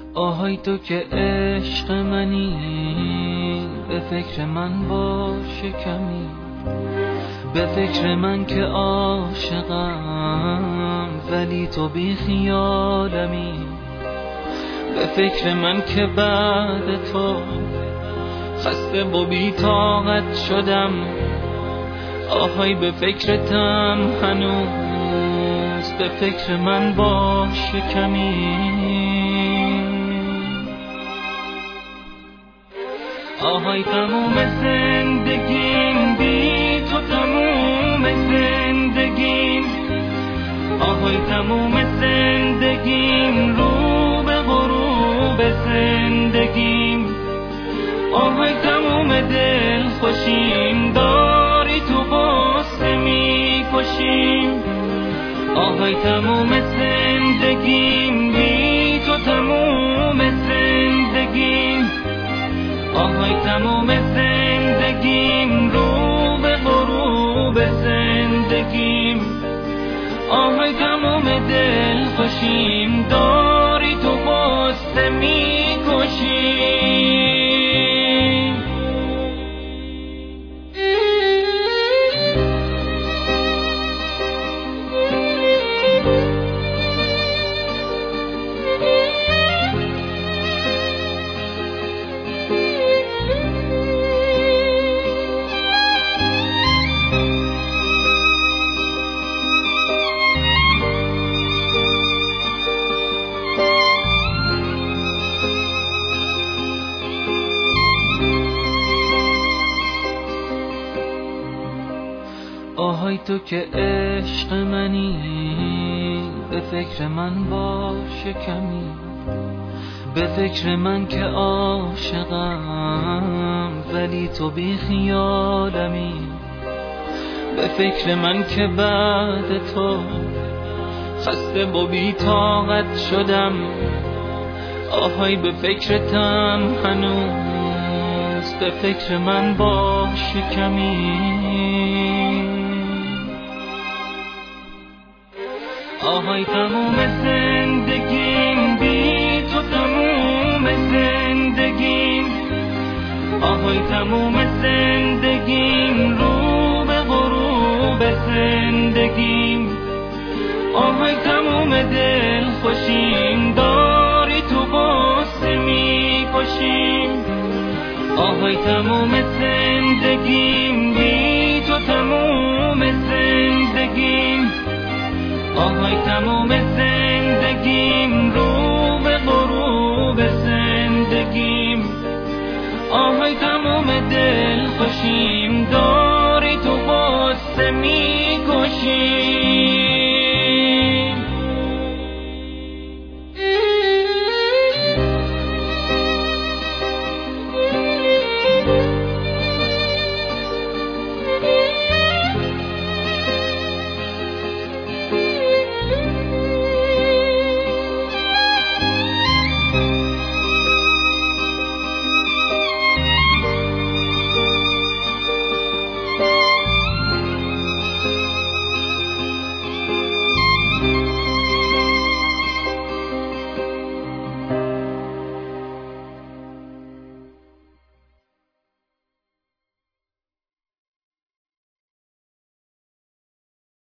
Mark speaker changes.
Speaker 1: آهای تو که عشق منی، به فکر من باش کمی، به فکر من که عاشقم ولی تو بی خیالمی، به فکر من که بعد تو خسته و بی طاقت شدم. آهای به فکرتم هنوز، به فکر من باش کمی. آهای تموم زندگیم بی تو، تموم زندگیم. آهای تموم زندگیم رو به غروب زندگیم. آهای تموم دل خوشیم داری تو غصه می کشیم. آهای تموم زندگیم بی تو، تموم زندگیم. آهای تموم زندگیم رو به غروب زندگیم. آهای تموم دل خوشیم داری تو غصه می کشیم. آهای تو که عشق منی، به فکر من باش کمی، به فکر من که عاشقم ولی تو بی خیالمی، به فکر من که بعد تو خسته و بی طاقت شدم. آهای به فکرتم هنوز، به فکر من باش کمی. آهای تموم زندگیم بی تو، تموم زندگیم. آهای تموم زندگیم رو به غروب زندگیم. آهای تموم دل خوشیم داری تو غصه می کشیم. آهای تموم زندگیم بی تو، تموم زندگیم. آهای تموم زندگیم رو به غروب زندگیم. آهای تموم دل خوشیم داری تو غصه می کشیم.